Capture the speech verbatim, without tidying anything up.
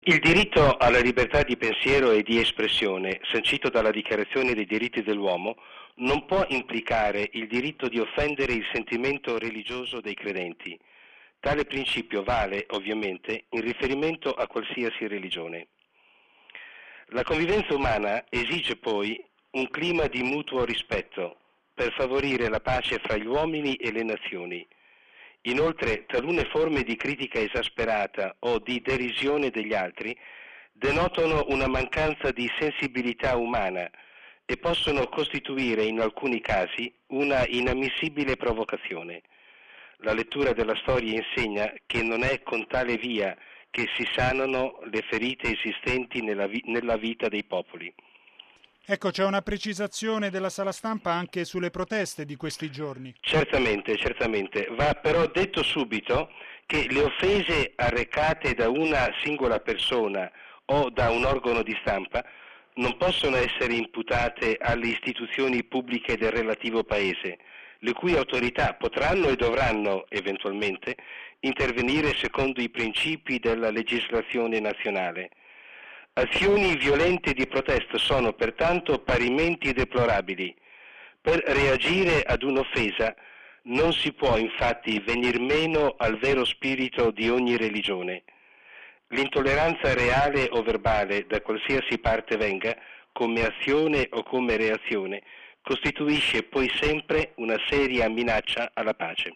Il diritto alla libertà di pensiero e di espressione, sancito dalla Dichiarazione dei diritti dell'uomo, non può implicare il diritto di offendere il sentimento religioso dei credenti. Tale principio vale, ovviamente, in riferimento a qualsiasi religione. La convivenza umana esige poi un clima di mutuo rispetto per favorire la pace fra gli uomini e le nazioni. Inoltre, talune forme di critica esasperata o di derisione degli altri denotano una mancanza di sensibilità umana e possono costituire in alcuni casi una inammissibile provocazione. La lettura della storia insegna che non è con tale via che si sanano le ferite esistenti nella, vi- nella vita dei popoli. Ecco, c'è una precisazione della sala stampa anche sulle proteste di questi giorni. Certamente, certamente. Va però detto subito che le offese arrecate da una singola persona o da un organo di stampa non possono essere imputate alle istituzioni pubbliche del relativo paese, le cui autorità potranno e dovranno eventualmente intervenire secondo i principi della legislazione nazionale. Azioni violente di protesta sono pertanto parimenti deplorabili. Per reagire ad un'offesa non si può infatti venir meno al vero spirito di ogni religione. L'intolleranza reale o verbale, da qualsiasi parte venga, come azione o come reazione, costituisce poi sempre una seria minaccia alla pace.